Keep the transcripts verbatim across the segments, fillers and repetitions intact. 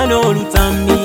mukwano olutami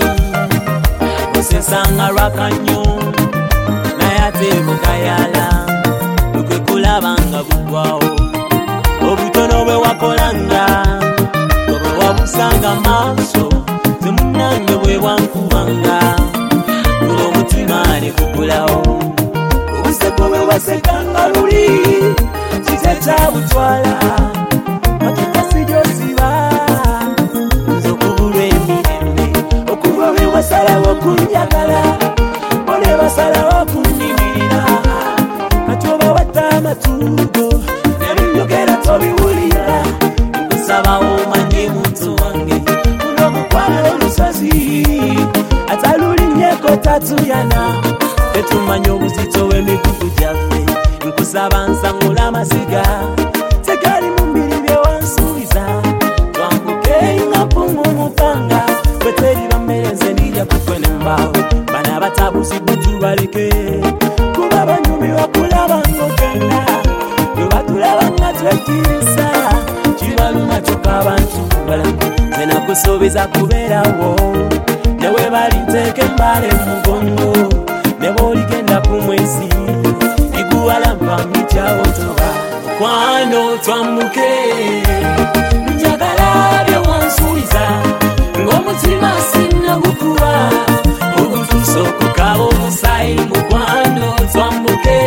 osesanga lwakanyo naye ate bukayala lukwe kulabanga bugwawo obutono bwe wakolanga bwe wabusanga maaso temunange bwe bwankubanga gulo omutima ne gugulawo obuseko bwe wasekanga luli kite kyabutwala matukasi gyosiba nze okubulwa emirembe okuba bwe wasalawo kunjagala bole basalawo kunnimirira kati oba watta amatuugo nebinyogera tobiwulira nkusaba omanye muntu wange guno omukwano olusozi atalulinnyeko tatuyana tetumanya obuzito bw'emigugu gyaffe nkusaba nsangula amasiga tegali mu mbiri bye wansuubiza twambuke nga mpungu mupanga bwe teriba mmere nze nirya kukwe n'embaawo bana batabuzibwe tubaleke kuba banyumirwa kulaba ng'ogenda bwe batulaba nga twekirisa kibaluma kyokka abantu balamu nze nakusuubiza kubeerawo newe bali nteeka embala emugongo ne bw'oligenda ku mwezi iguwalamba mityawo toba mukwano twambuke njagala bye wansuubiza ng'omutima sinnagukuba ogutuusa okukaba omusaayi mukwano twambuke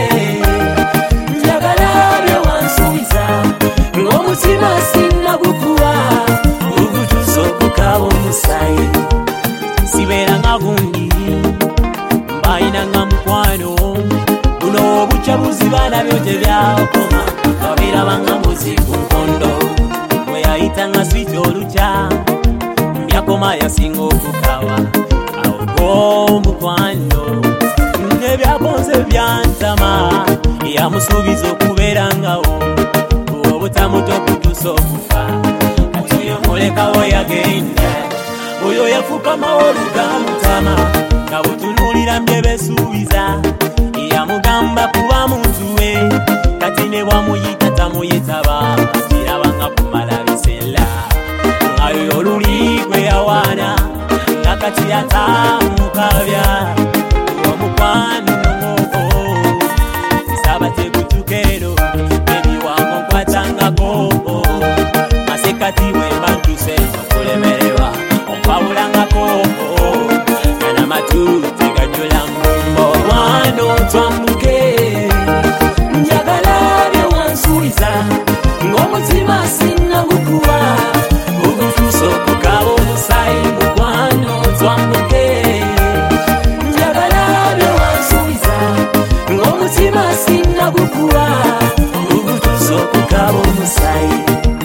njagala bye wansuubiza ng'omutima sinnagukuba ogutuusa okukaba omusaayi sibeeranga gundi mbayinanga mukwano buno obukyabuziba nabyo tebyakoma babeerabanga mbuzi ku nkondo bwe yayitanga switi olukya byakoma yasinga okukawa awo g'omukwano nebyakonze byantama yamusuubiza okubeerangawo obutamuto okutuusa okufa kati oyo mulekawo yagenda oyo yafukamawo olugamutama nga butunuulira mbye besuubiza yamugamba kuba muntu we kati ne bwamuyita tamuyitaba kirabanga kumala biseera ngayo oluli gwe yawaana nga kati yatamukabya omukwano nomoko nsaba tekutukeero ebiwango nkwatangako masekati wemba ntuse okulemererwa ompawulangako nanamatu tegajula mbumbo wano twambuke njagala bye wansuubiza ng'omutima sinnagukuba ogutuusa okukaba omusaayi mukwano twambuke njagala bye wansuubiza ng'omutima sinnagukuba ogutuusa okukaba omusaayi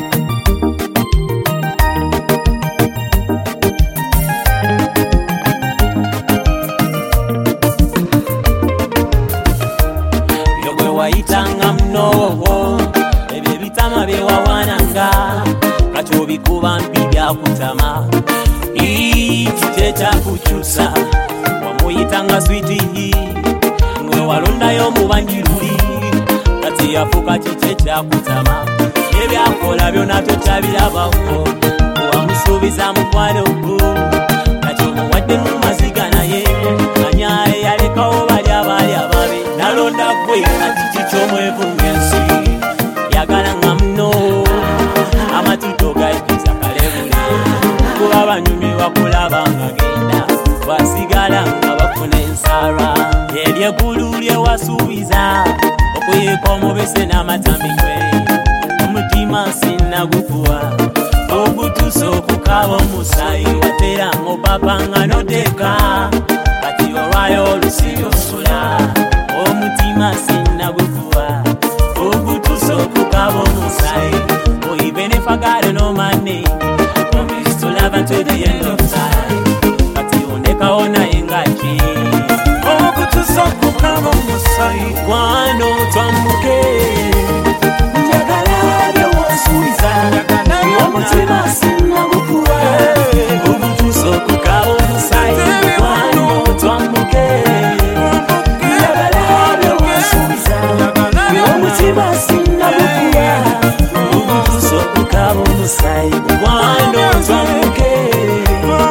wayitanga mnowo ebyo ebitama byewawananga kati obikuba mpi byakutama kiki kyakukyusa wamuyitanga switi ngwe walondayo mubanjiruli kati yafuka kiki kyakutama ebyakola byona totabirabawo wamusuubiza mukwano kati omuwadde mu maziga naye anyaye yalekawo bali abali ababe nalonda gwe kati kikyomwevunga ensi yagala nga muno amatuto gajjuza kalebule kuba banyumirwa kulaba nga genda basigala nga bafuna ensala eryegulu lyewasuubiza okuyika omubisi n'amatamikwe omutima sinnagukuwa ogutuusa okukaba omusaayi watera ng'opapa nga noteka kati olwayo olusi osula omutima sinnagukuwa ogutuusa okukaba omusaayi oh, even if I got no money I promise to love until the end of time kati ondekawo naye ngaki ogutuusa okukaba omusaayi kwano twambuke njagala bye wansuubiza omutima sinnagukuwa ogutuusa okukaba omusaayi kwano twambuke njagala bye wansuubiza omutima sinnagukuwa ogutuusa okukaba omusaayi kwano twambuke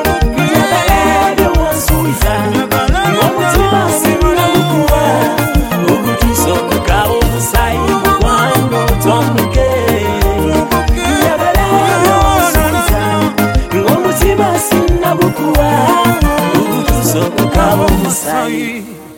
omutima sinnagukuwa ugutuso kukaba omusayi